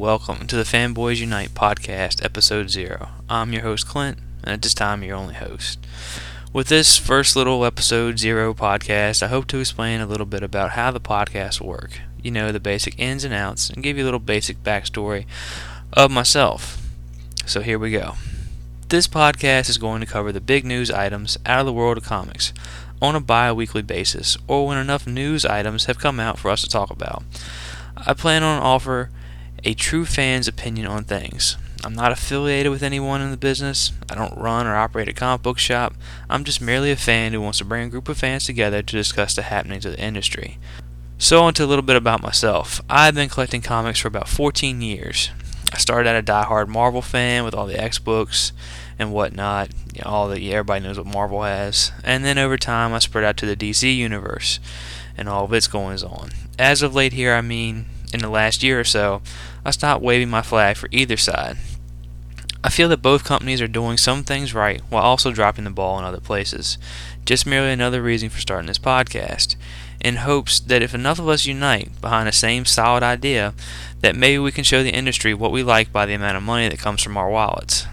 welcome to the Fanboys Unite podcast, episode 0. I'm your host, Clint, and at this time, your only host. With this first little episode 0 podcast, I hope to explain a little bit about how the podcasts work. You know, the basic ins and outs, and give you a little basic backstory of myself. So here we go. This podcast is going to cover the big news items out of the world of comics on a bi-weekly basis, or when enough news items have come out for us to talk about. I plan on offer a true fan's opinion on things. I'm not affiliated with anyone in the business. I don't run or operate a comic book shop. I'm just merely a fan who wants to bring a group of fans together to discuss the happenings of the industry. So on to a little bit about myself. I've been collecting comics for about 14 years. I started out a die-hard Marvel fan with all the X books and whatnot. Everybody knows what Marvel has. And then over time I spread out to the DC universe and all of its goings on. As of late here, in the last year or so, I stopped waving my flag for either side. I feel that both companies are doing some things right while also dropping the ball in other places. Just merely another reason for starting this podcast, in hopes that if enough of us unite behind the same solid idea, that maybe we can show the industry what we like by the amount of money that comes from our wallets.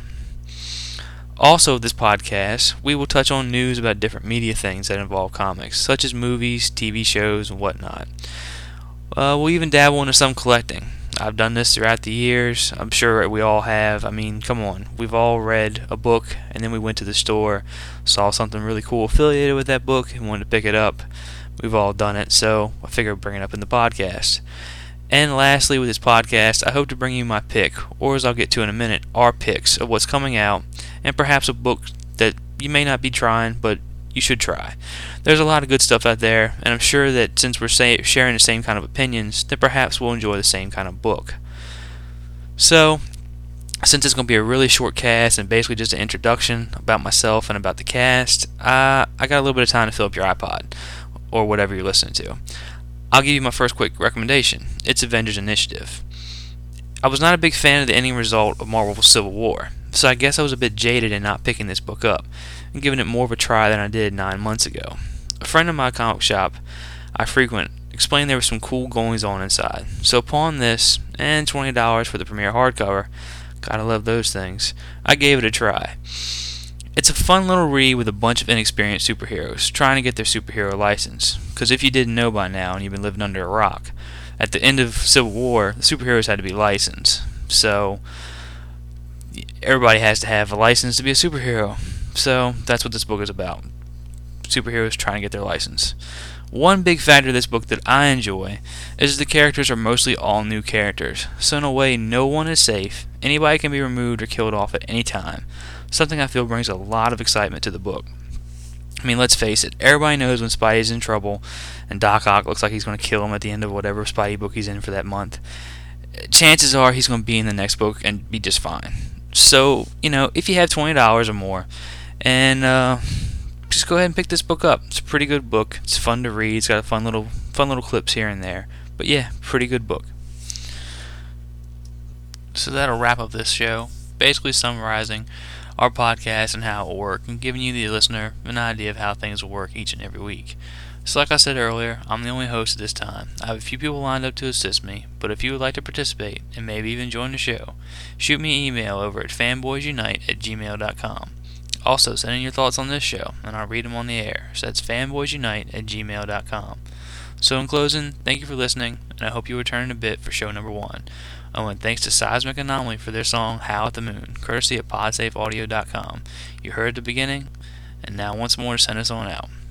Also, this podcast, we will touch on news about different media things that involve comics, such as movies, TV shows, and whatnot. We'll even dabble into some collecting. I've done this throughout the years. I'm sure we all have. Come on. We've all read a book, and then we went to the store, saw something really cool affiliated with that book, and wanted to pick it up. We've all done it, so I figured I'd bring it up in the podcast. And lastly, with this podcast, I hope to bring you my pick, or as I'll get to in a minute, our picks of what's coming out, and perhaps a book that you may not be trying, but you should try. There's a lot of good stuff out there, and I'm sure that since we're sharing the same kind of opinions, that perhaps we'll enjoy the same kind of book. So, since it's going to be a really short cast and basically just an introduction about myself and about the cast, I got a little bit of time to fill up your iPod, or whatever you're listening to. I'll give you my first quick recommendation. It's Avengers Initiative. I was not a big fan of the ending result of Marvel Civil War, so I guess I was a bit jaded in not picking this book up and giving it more of a try than I did 9 months ago. A friend of my comic shop I frequent explained there was some cool goings on inside, so upon this, and $20 for the premiere hardcover, gotta love those things, I gave it a try. It's a fun little read with a bunch of inexperienced superheroes trying to get their superhero license, because if you didn't know by now and you've been living under a rock, at the end of Civil War, the superheroes had to be licensed, so everybody has to have a license to be a superhero. So that's what this book is about. Superheroes trying to get their license. One big factor of this book that I enjoy is the characters are mostly all new characters. So in a way, no one is safe. Anybody can be removed or killed off at any time. Something I feel brings a lot of excitement to the book. Let's face it, everybody knows when Spidey's in trouble and Doc Ock looks like he's going to kill him at the end of whatever Spidey book he's in for that month. Chances are he's going to be in the next book and be just fine. So, if you have $20 or more, and just go ahead and pick this book up. It's a pretty good book. It's fun to read. It's got fun little clips here and there. But yeah, pretty good book. So that'll wrap up this show, basically summarizing our podcast and how it will work, and giving you, the listener, an idea of how things will work each and every week. So like I said earlier, I'm the only host at this time. I have a few people lined up to assist me, but if you would like to participate, and maybe even join the show, shoot me an email over at fanboysunite@gmail.com. Also, send in your thoughts on this show, and I'll read them on the air. So that's fanboysunite@gmail.com. So in closing, thank you for listening, and I hope you return in a bit for show number 1. Oh, and thanks to Seismic Anomaly for their song Howl at the Moon, courtesy of podsafeaudio.com. You heard at the beginning, and now once more to send us on out.